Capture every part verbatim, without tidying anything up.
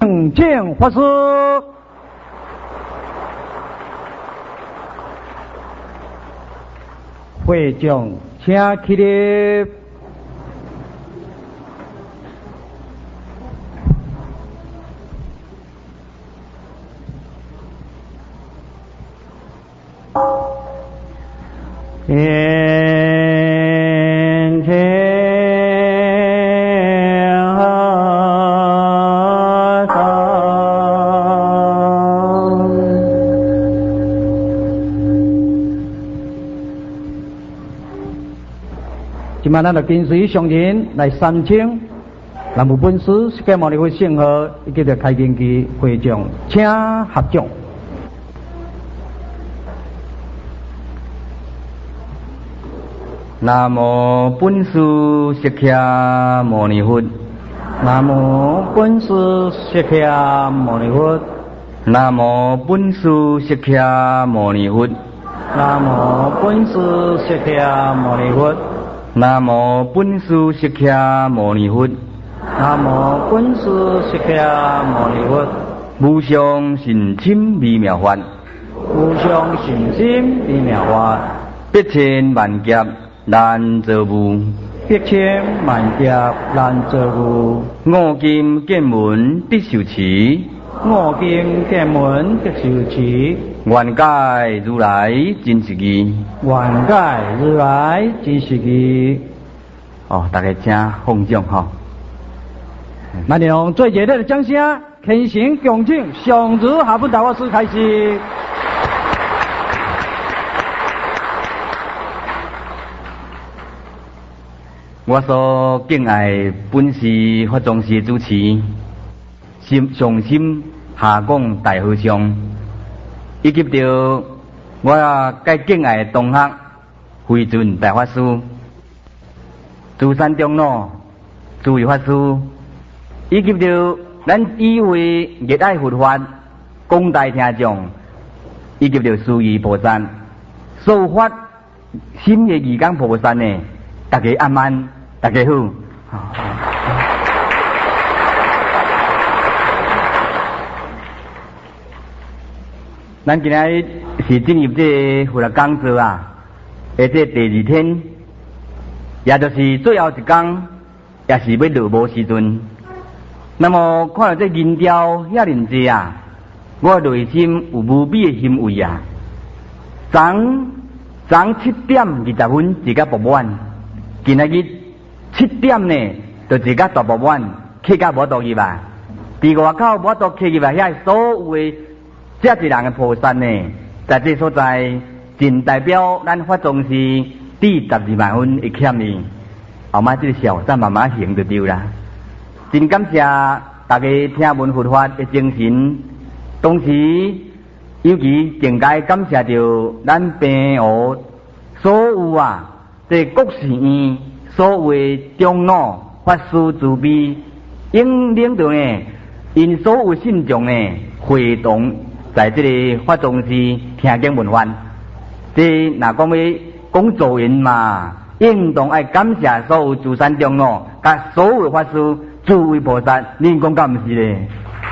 请法师。会众请起立。天天和尚，今晚咱就跟随上人来三请南无本师释迦牟尼佛圣号，以及着开经期会众请合掌。 南无本师释迦牟尼佛， 南无本师释迦牟尼佛， 南无本师释迦牟尼佛， 南无本师释迦牟尼佛， 南无本师释迦牟尼佛， 南无本师释迦牟尼佛， 无上甚深微妙法， 无上甚深微妙法， 百千万劫难遭遇， 百千万劫难遭遇。 五金见闻得受持， 五经见闻得受持。 愿解如来真实义， 愿解如来真实义。 哦，大家请放掌吼。 那用最热烈的掌声，恳诚恭请上主下本大法师开始。 我所敬爱本师法宗师主持，心上心下讲大和尚，以及着我介敬爱的同学慧准大法师、珠山长老诸位法师，以及着咱以为热爱佛法广大听众，以及着诸位菩萨，所有发心的义工菩萨呢，大家阿慢。大家好，咱今日是进入这佛学讲座啊，而这第二天，也就是最后一天，也是要落幕时阵。那么看到这人潮遐尼济啊，我内心有无比的欣慰啊！昨昨七点二十分一个傍晚，今仔日。七点呢，就一个大傍晚，客到无倒去吧。伫外口无倒客去吧，遐所有的这一人的菩萨呢，在这所在，仅代表咱法宗师第十二万分一欠呢。后摆这个小再慢慢行就对啦。真感谢大家听闻佛法的精神，同时尤其更加感谢着咱平湖所有啊，这国事院。所有长老法师慈悲，应领导呢，因所有信众呢，会同在这个法宗师听经闻法。这若讲要讲助缘嘛，应当爱感谢所有诸山长老，甲所有法师、诸位菩萨，恁讲敢毋是咧？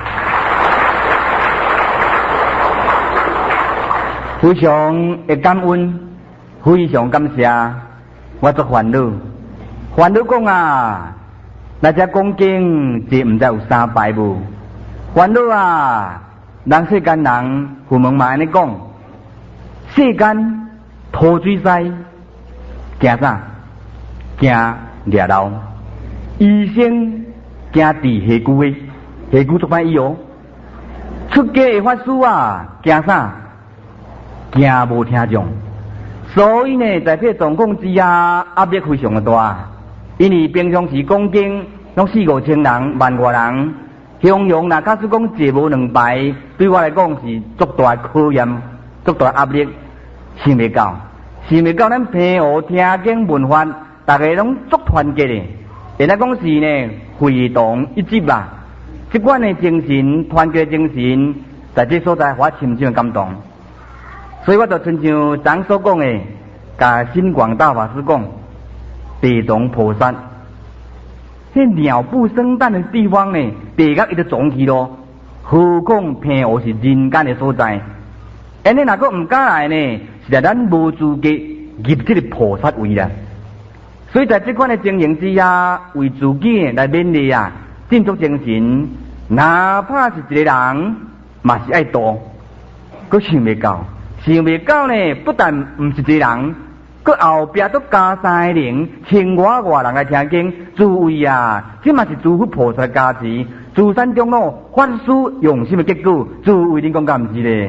非常的感恩，非常感谢，我做烦恼。烦恼讲啊，那只讲经这毋知有三排无？烦恼啊，人世间人父母嘛安尼讲，世间拖水西，惊啥？惊掠老，医生惊治下句的，下句做歹医哦。出家的法师啊，惊啥？惊无听众。所以呢，在这状况之下，压力非常的大。因为平常时讲经，拢四五千人、万外人，形容若假使讲坐无两排，对我来讲是足大考验、足大压力，想袂到，想袂到咱平湖听经闻法，大家拢足团结的，现在讲是呢，会同一致吧。这款的精神、团结精神，在这所在我深深感动。所以我就亲像昨所讲的，甲新广大法师讲。地藏菩萨，迄鸟不生蛋的地方呢，地甲伊就撞去咯， 何况平湖是人间的所在。安尼若个唔敢来呢，是在咱无资格入这个菩萨位啦。所以在这款的情形之下，为自己来勉励啊，振作精神，哪怕是一个人，嘛是爱度，佮想袂到，想袂到呢，不但唔是一个人，佮后壁都加三个人，千外外人来听经，诸位啊，这嘛是诸佛菩萨加持，自山中路法师用心的结果，诸位恁讲敢唔是咧？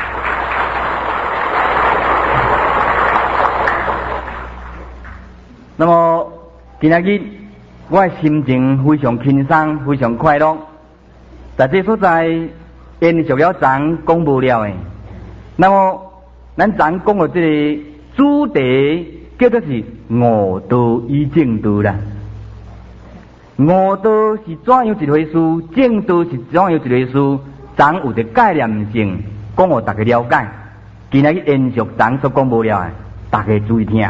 那么今仔日我的心情非常轻松，非常快乐。在这所在，延续了咱讲无了的。那么咱咱讲的这个主题叫做是悟道与正道啦。悟道是怎样一回事？正道是怎样一回事？咱有个概念性，讲互大家了解。今仔日延续咱所讲无了的，大家注意听。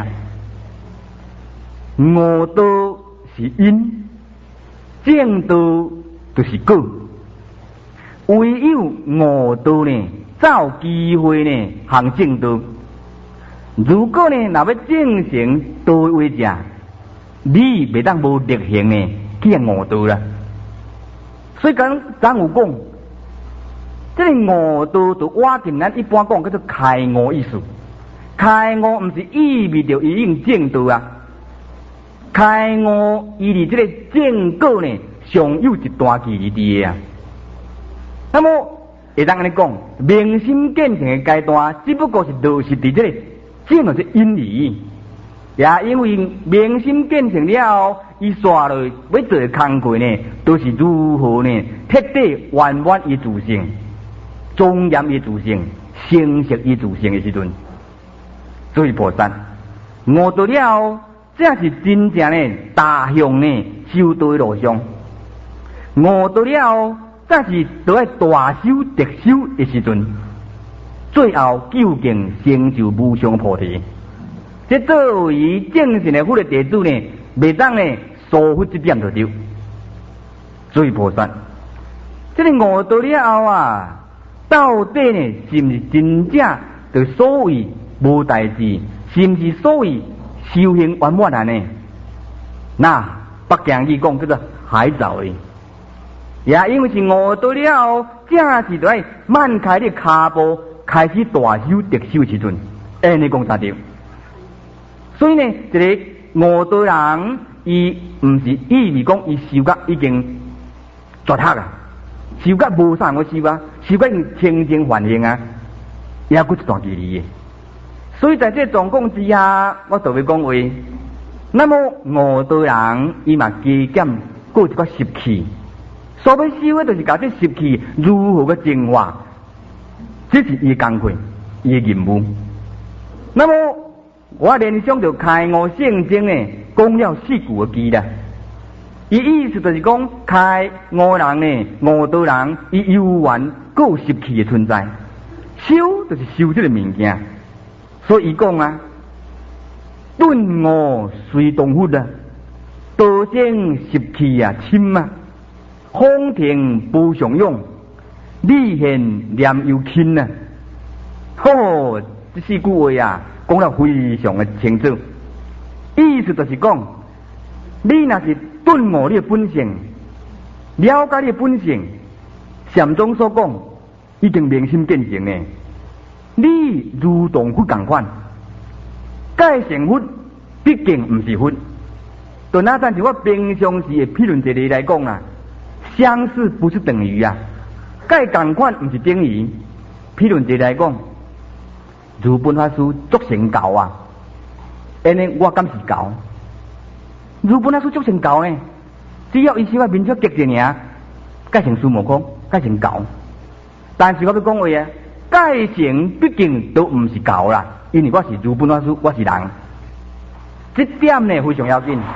悟道是因，正道就是果。唯有悟道呢，才有机会呢行正道。如果呢，若要正行道为者，你袂当无力行呢去行悟道啦。所以讲，咱有讲，这个悟道就我定咱一般讲叫做开悟意思。开悟唔是意味着伊用正道啊。开悟伊离这个正果呢，尚有一段距离伫个啊。那么会当安尼讲，明心见性的阶段，只不过是落实伫这个正的这因理，也因为明心见性了后，伊刷落要做的工课呢，都是如何呢？彻底圆满伊自性，庄严伊自性，成熟伊自性的时阵，所以菩萨悟到了后。这是真正呢，大向呢修道的路上，悟到了，这是都要大修特修的时阵，最后究竟成就无上菩提。这作为正信的佛的弟子呢，袂当呢疏忽这点就对。所以菩萨，这个悟到了后啊，到底呢是不是真正对所谓无代志，是不是所谓？修行圆满啊呢？那北京语讲叫做海早的，也因为是悟到了，正是在迈开你脚步，开始大修特修的时阵，安尼讲才对。所以呢，这个悟道人，伊唔是意味讲伊修甲已经绝黑啊，修甲无啥个修啊，修甲已经清净hoàn形啊，也还一段距离的。所以在这状况之下，我就会讲话。那么悟道人伊嘛加减过一个习气，所要修的就是把这习气如何个净化，这是伊的工课，伊的任务。那么我联想到开悟圣经呢，讲了四句的字啦。伊意思就是讲开悟人呢，悟道人伊有缘有习气的存在，修就是修这个物件。所以伊讲啊，顿悟随动佛啊，道生习气啊深啊，风停不常用，理现念又轻啊。哦，这四句话啊，讲得非常的清楚。意思就是讲，你若是顿悟你的本性，了解你的本性，禅宗所讲已经明心见性呢。你如同佛同款，改成佛，毕竟唔是佛。就那但是我平常时的批论这里来讲啊，相似不是等于啊，改同款唔是等于。批论这里来讲，如本法师足成教啊，安尼我敢是教。如本法师足成教呢，只要伊修啊面出激一尔，改成孙悟空，改成教。但是我要讲话啊。改成毕竟都唔是教啦，因为我是如本法师，我是人，这点呢非常要紧。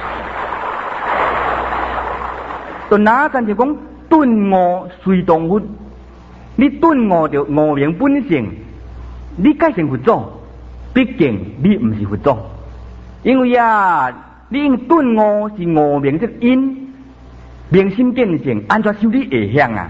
就哪阵就讲顿悟随动佛，你顿悟着悟明本性，你改成佛祖，毕竟你唔是佛祖，因为啊，你用顿悟是悟明这因，明心见性，安怎修理会向啊？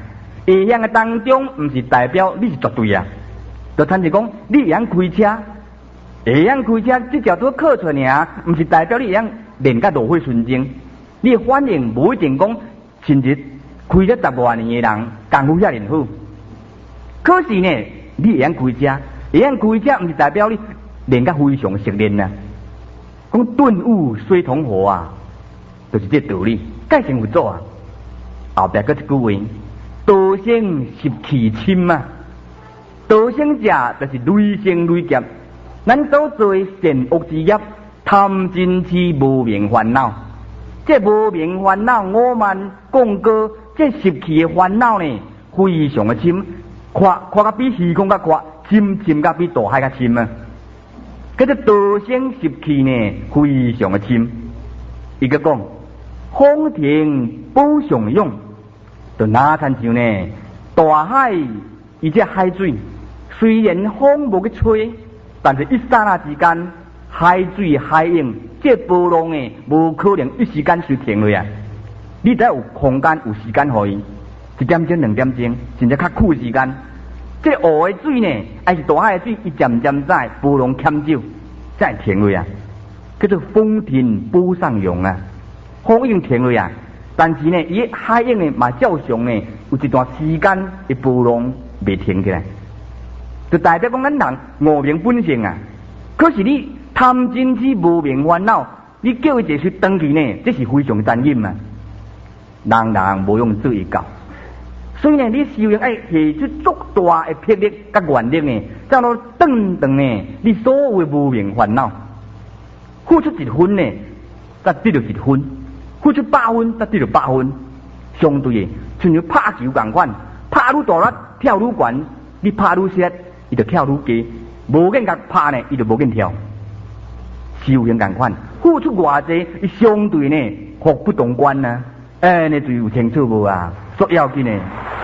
会晓的当中，毋是代表你是绝对啊。就参是讲，你会晓开车，会晓开车，这条都考出尔，毋是代表你会晓练甲落血纯正。你的反应无一定讲，甚至开咗十多年的人功夫遐尔好。可是呢，你会晓开车，会晓开车，毋是代表你练甲非常熟练啊。讲顿悟水同火啊，就是这道理。介先有做啊，后壁搁一句话：道生习气深啊。道生者就是累生累劫，咱所做善恶之业，贪嗔痴无明烦恼。这无明烦恼，我们讲过，这习气的烦恼呢，非常的深，看看甲比虚空较宽，深深甲比大海较深啊。搿个道生习气呢，非常的深。伊个讲，风停波上涌，就哪参像呢？大海伊这海水，虽然风无去吹，但是一刹那之间，海水海涌，这波浪呢，无可能一时间就停落啊！你得有空间有时间互伊，一点钟两点钟，甚至较久时间。这湖的水呢，还是大海的水，伊渐渐在波浪减少，才停落啊！叫做风停波上涌啊！风已经停落啊，但是呢，伊海涌呢嘛照常呢，有一段时间的波浪未停起来，就代表讲咱人无明本性啊。可是你贪嗔痴无明烦恼，你叫伊一去登去呢，这是非常残忍啊！人人无用做一教，所以呢，你修行爱下出足大的魄力甲愿力呢，才能断断呢你所有的无明烦恼。付出一分呢，才得到一分；付出百分，才得到百分。相对的，像像拍球共款，拍愈大力，跳愈悬，你拍愈实，伊就跳愈低；无紧甲拍呢，伊就无紧跳。修行共款，付出偌济，伊相对呢，福不同观啊！哎，你就有清楚无啊？所要紧呢。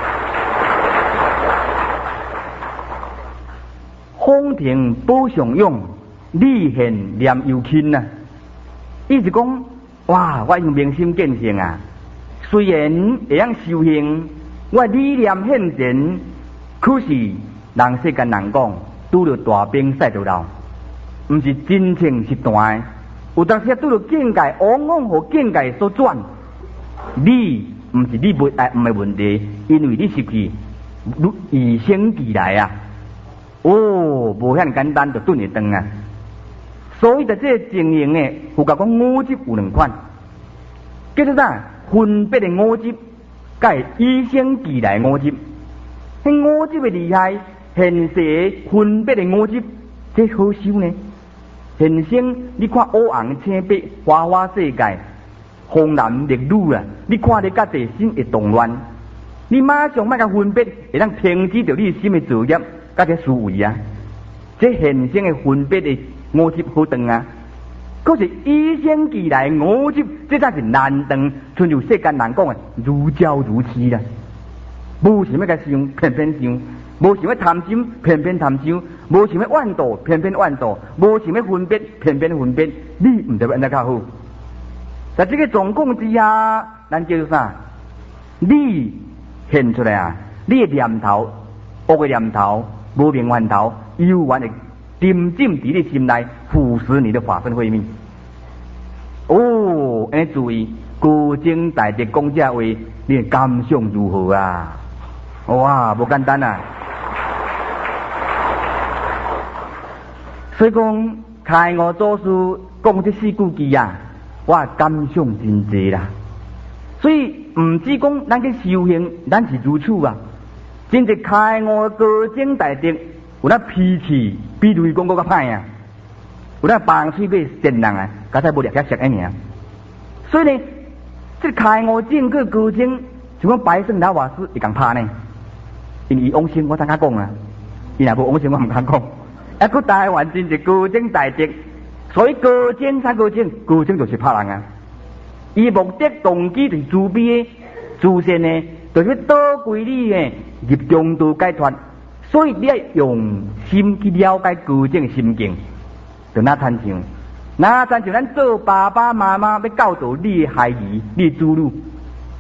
风停波上涌，理现念犹轻啊！意思讲，哇，我用明心见性啊！虽然会晓修行，我理念现前，可是人世间人讲，拄着大兵赛着老，毋是真情实断。有当时拄着境界，往往互境界所转。你毋是你袂爱毋的问题，因为你失去与生俱来啊！哦，无遐简单就顿会断啊！所以在这个情形呢，有甲讲五执有两款，叫做啥？分别的五执，甲与生俱来五执。迄五执的厉害，现世分别的五执，这好修呢。现生你看乌红青白花花世界。红男绿女啊！你看你甲地心会动乱，你马上莫甲分别，会当停止着你心的作业，甲这思维啊！这现生的分别的五执好断啊！可是与生俱来五执，这才是难断。像就世间人讲的，如胶如漆啦。无想要甲想，偏偏想；无想要贪心，偏偏贪心；无想要怨妒，偏偏怨妒；无想要分别，偏偏分别。你唔知要安怎较好？在这个状况之下，咱叫做啥？你现出来啊！你的念头、恶的念头、无明烦头，悠然的沉浸在你心内，腐蚀你的法身慧命。哦，安尼注意，高僧大德讲这话，你的感想如何啊？哇，无简单啊！所以讲，开悟祖师讲这四句句啊。我感想真济啦，所以唔止讲咱去修行，咱是如此啊。真正开悟高僧大德，有那脾气比雷公更较歹啊，有那放水俾善人啊，加才无掠遐色一尔。所以呢，这开悟正果高僧，像讲白圣老法师会共拍呢，因为往生我怎敢讲啊？伊若无往生我唔敢讲。啊，佮台湾真是高僧大德。所以高僧啥高僧？高僧就是拍人啊！伊目的动机就是慈悲的、自善的，就是倒归你的入中道解脱。所以你要用心去了解高僧的心境，就那参像，那参像咱做爸爸妈妈要教导你的孩儿、你的子女，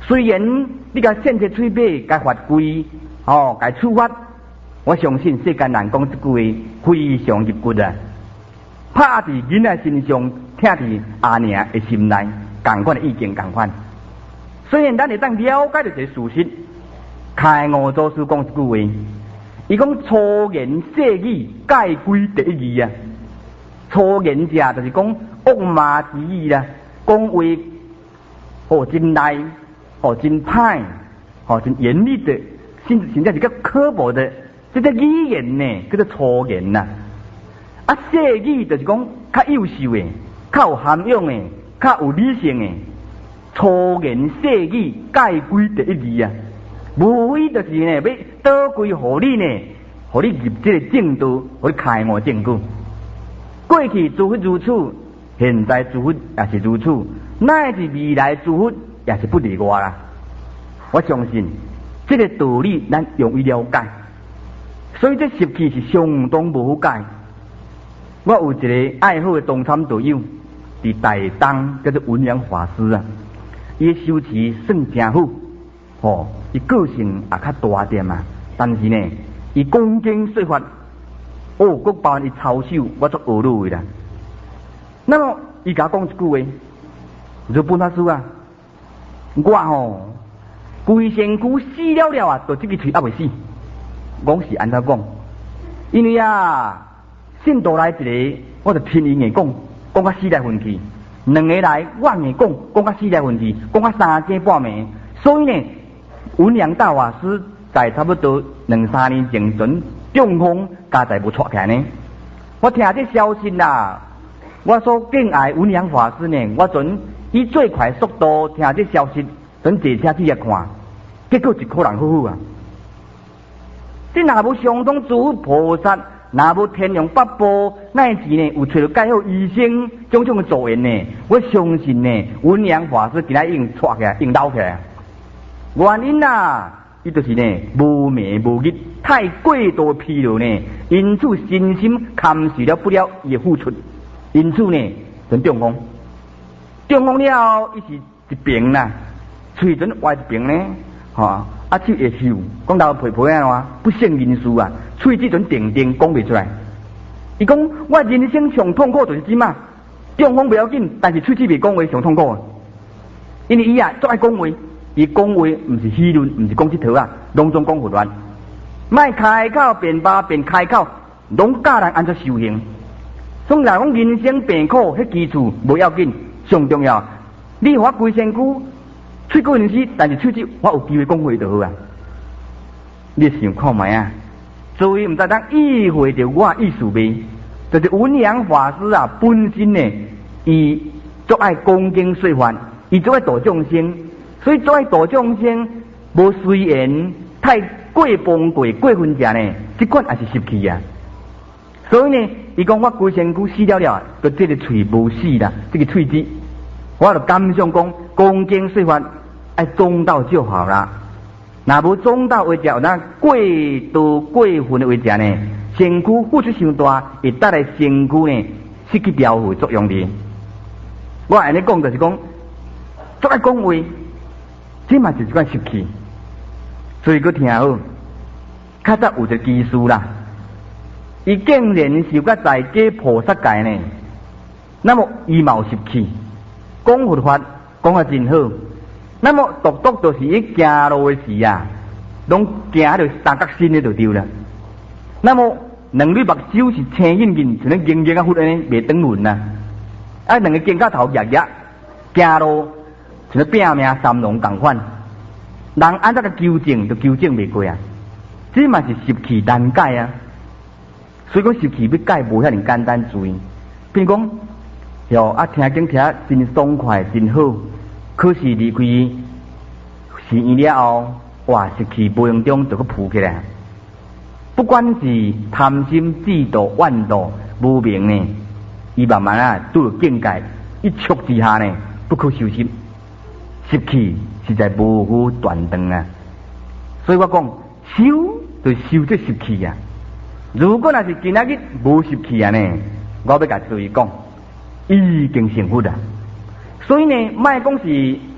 虽然你甲献切嘴巴，甲罚跪，哦，甲处罚，我相信世间人讲这句话非常入骨啊！拍伫囡仔身上，听伫阿娘的心内，同款的意见同款。虽然咱会当了解到一个事实，开悟祖师讲一句话，伊讲粗言细语，戒规第一义啊！粗言者就是讲恶骂之语啦，讲话哦真赖，哦真歹，哦真严厉的，甚至甚至是较刻薄的，这个语言呢，叫做粗言呐。啊，细语就是讲较优秀的，较有涵养的，较有理性的。粗言细语，戒规第一义啊！无非就是呢，要倒归互你呢，互你入这个正道，互你开悟正果。过去诸佛如此，现在诸佛也是如此，乃至未来诸佛也是不例外啦。我相信这个道理咱容易了解，所以这习气是相当无好解。我有一个爱好的同参道友，伫台东叫做文良法师啊，伊的修持算真好，吼，伊个性也较大点啊，但是呢，伊恭敬说法。哦，佫包含伊操守，我足学落去啦。那么，伊甲我讲一句话，就本法师啊，我吼规身躯死了了啊，就这个嘴还未死。我是安怎讲？因为啊，信道来一个，我就听伊硬讲，讲到死来分去；两个来，我硬讲，讲到死来分去，讲到三更半暝。所以呢，文良大法师在差不多两三年前阵。中风家在无错起来呢，我听这消息啦，我所敬爱文良法师呢，我准以最快速度听这消息，准坐车去遐看，结果一个人好好啊！这若无相当诸菩萨，若无天龙八部，乃至呢有找到介好医生种种的助缘呢，我相信呢文良法师今仔已经错起来，已经老起来。原因啊，伊就是呢无眠无日。太过度疲劳呢，因此身心堪受了不了伊的付出，因此呢，就中风。中风了，伊是一边啦，嘴唇歪一边呢，吼、啊，啊手会秀，讲到皮皮啊嘛，不胜人事啊，嘴这阵定定讲袂出来。伊讲我人生上痛苦就是即嘛，中风不要紧，但是嘴齿袂讲话上痛苦啊，因为伊啊足爱讲话，伊讲话毋是议论，毋是讲即套啊，拢总讲胡乱。莫开口便罢，便开口，拢教人安怎修行。所以来讲人生病苦，迄基础无要紧，上重要。你我规身躯喙过人死，但是喙齿我有机会讲话就好啊。你想看卖啊？所以毋知当意会着我意思未？就是文良法师啊，本身呢，伊足爱恭敬说法，伊足爱度众生，所以足爱度众生，无随缘太。过崩过过分者呢，即款也是习气啊。所以呢，伊讲我规身躯死了了，就这个喙无死啦，这个喙齿，我就感想讲，恭敬说法爱中道就好啦。若无中道为者，那过度过分的为者呢，身躯付出伤大，会带来身躯呢失去调和作用的。我安尼讲就是讲，足爱讲话，这嘛就是一款习气。所以佮听好，较早有一个技术啦，伊竟然是甲在家菩萨界呢，那么伊嘛有习气，讲佛法讲啊真好，那么独独就是伊行路的时啊，拢行着三角身的就对了。那么两对目睭是青眼眼，像咧硬硬啊忽安尼袂转匀呐，啊两个肩胛头压压，行路像咧拼命三龙共款。人安怎个纠正都纠正袂过啊！这嘛是习气难改啊。所以讲习气要改无遐尼简单注意。比如讲，哟啊听经听真爽快真好，可是离开寺院了后，哇习气无形中就佮浮起来。不管是贪心、嫉妒、怨妒、无明呢，伊慢慢啊拄着境界一触之下呢，不可收拾。习气实在无法断断啊！所以我讲修就修这习气啊。如果若是今仔日无习气啊呢，我要甲注意讲，已经成佛啊。所以呢，莫讲是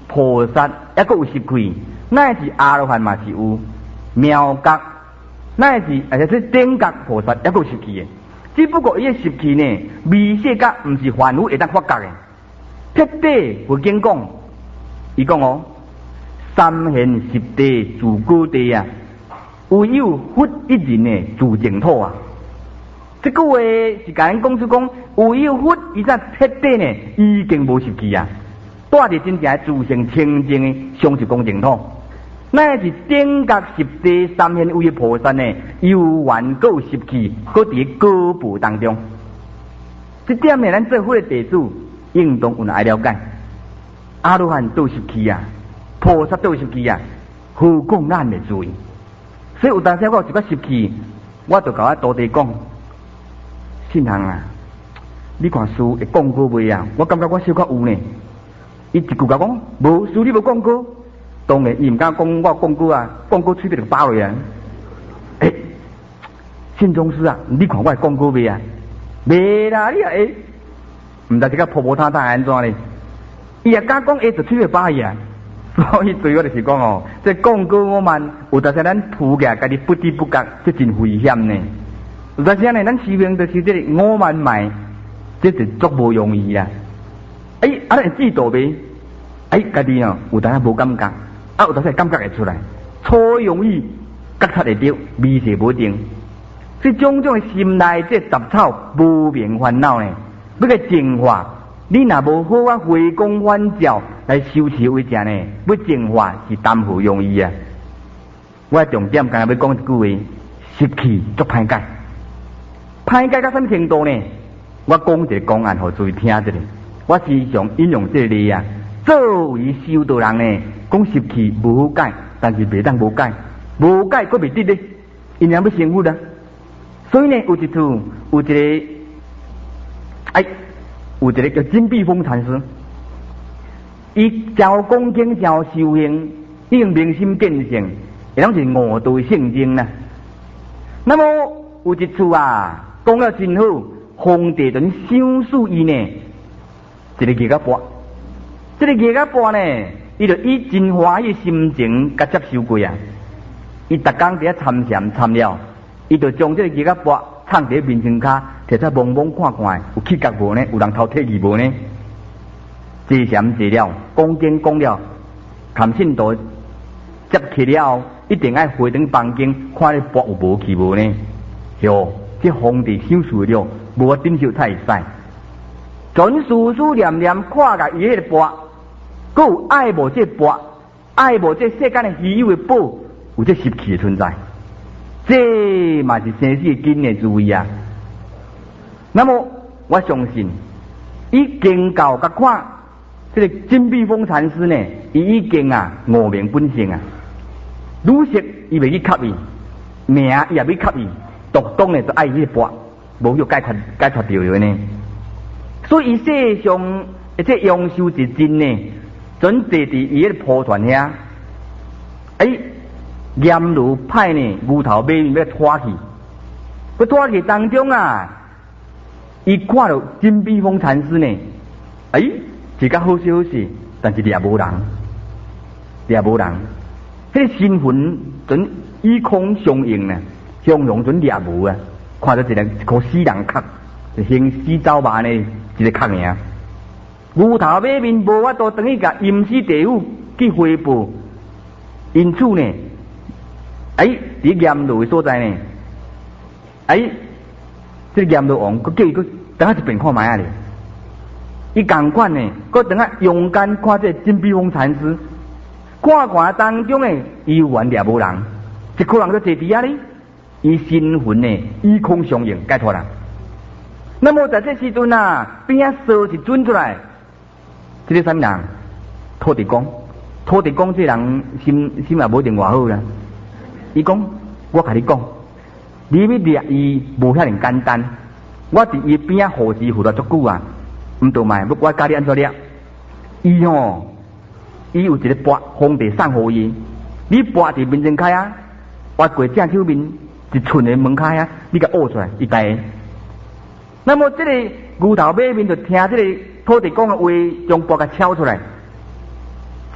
菩萨，还佫有习气，乃是阿罗汉嘛是有妙觉，乃是而且是顶觉菩萨，还佫有习气的。只不过伊个习气呢，微细觉毋是凡夫会当发觉的。彻底佛经讲，伊讲哦，三现十地自古地啊，唯有佛一人的自净土啊。这句话是甲咱讲出讲，唯有佛伊才彻底呢，已经无习气啊，带着真正自性清净的上实讲净土。乃是顶觉十地三现位菩萨呢，有缘各有习气，各伫高步当中。这点呢，咱做佛的弟子应当有人爱了解。阿罗汉都有习气啊，菩萨都有习气啊，何况咱的罪？所以有当时我有一个习气，我就甲我徒弟讲，信行啊，你看书会讲过未啊？我感觉我小可有呢。伊一句甲讲，无书你无讲过。当然，伊毋敢讲我讲过啊，讲过嘴边就爆落啊！诶、欸，信宗师啊，你看我讲过未啊？未啦，你啊诶，毋知这个婆婆太太安怎呢？伊也敢讲，伊就嘴边爆去啊！所以对我就是讲哦，这讲过我们有当时咱扑起来，家己不知不觉，这真危险呢。有当时呢，咱修行就是这个我慢买，这是足无容易啦。诶、欸，啊，咱知道未？诶、欸，家己哦，有当时无感觉。啊，有当时感觉会出来，初容易觉察会到，微细无定。这种种的心内这杂草无明烦恼呢，要个净化，你若无好啊回光返照来修持为正呢，要净化是谈何容易啊！我重点刚才要讲一句话，习气足歹解，歹解到什么程度呢？我讲一个公案，互诸位听一下。我时常引用这个例啊，作为修道人呢。讲习气无好解，但是袂当无解，无解佫袂得咧，因为要成佛啦。所以呢，有一处有一个，哎，有一个叫金碧峰禅师，伊教恭敬教修行，已经明心见性，也拢是悟道圣经啦。那么有一处啊，讲了真好，皇帝准赏赐伊呢，一个月甲半，这个月甲半呢。伊就以真欢喜心情甲接受过啊！伊逐工伫遐参禅参了，伊就将这个鸡甲钵藏伫面前骹，摕出蒙蒙看看，有气觉无呢？有人偷摕去无呢？坐禅坐了，讲经讲了，含信道接起了，一定爱回转房间，看你钵有无去无呢？哟，这皇帝享受了，无法忍受太使，全思思念念看甲伊迄个钵。佫有爱慕这钵，爱慕这世间的稀有的宝，有这习气的存在，这嘛是生死紧的滋味啊。那么我相信，伊经教甲看，这个金碧峰禅师呢，伊已经啊悟明本性啊，如实伊袂去吸伊，名伊也袂吸伊，独当呢就爱迄个钵，无要解脱解脱掉了呢。所以世上这阳寿之真呢。准坐伫伊迄个蒲团遐，哎，阎罗派呢牛头马面要拖去，要拖去当中啊，伊看到金碧峰禅师呢，哎，是较好势好势，但是掠无人，掠无人，迄个身份准以空相应呢，相容准掠无啊，看到一个一颗死人壳，行尸走肉呢，一个壳尔。牛头马面无法度等于甲阴司地府去回报，因此呢，哎，伫阎罗的所在呢，哎，这个阎罗王佮叫伊佮等下一遍看卖啊咧，伊共款呢，佮等下勇敢看这金碧峰禅师，看看当中呢，伊有缘掠无人，一个人佮坐伫遐咧，伊身份呢以空相应解脱啦。那么在这时阵啊，边仔烧一尊出来。这个什么人？土地公，土地公这人心心也无定偌好啦。伊讲，我甲你讲，你要掠伊无遐尼简单。我伫伊边仔护持护了足久啊，毋倒卖，要我教你安怎掠。伊吼，伊有一个钵，皇帝送互伊，你钵伫面前开啊，挖过正手面一寸的门开啊，你甲挖出来，伊带。那么这个牛头马面就听这个。土地公的话，将钵甲敲出来，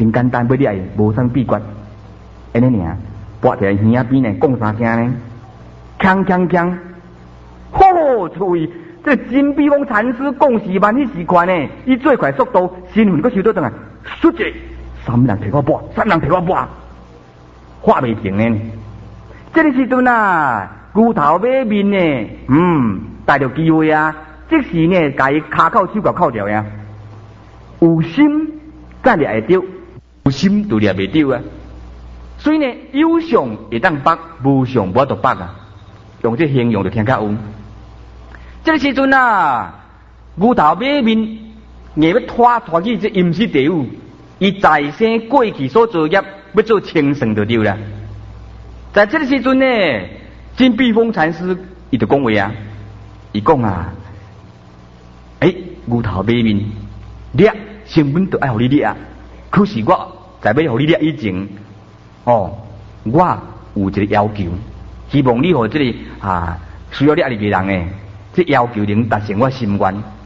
真简单，要你爱无啥秘诀，安尼尔，跋在耳仔边呢，讲三声呢，锵锵锵，吼，脆！这金碧峰禅师讲时慢，迄时快呢，伊最快速度，身份佫收倒转来，唰一，三人摕我跋，三人摕我跋，话袂停呢。这个时阵啊，牛头马面呢，嗯，逮着机会啊，即时呢，甲伊骹扣手脚扣掉呀。有心才掠会着，有心就掠袂着啊。所以呢，有相会当拔，无相无法度拔啊。用这形容就听较有。这个时阵啊，牛头马面硬要拖拖去这阴湿地府，伊在生过去所做业要做清算就对了。在这个时阵呢，金碧峰禅师伊就讲话啊，伊讲啊，诶，牛头马面掠成本就爱互你掠，可是我在要互你掠以前，哦，我有一个要求，希望你互这个啊需要掠你个人诶。这要求能达成我心愿，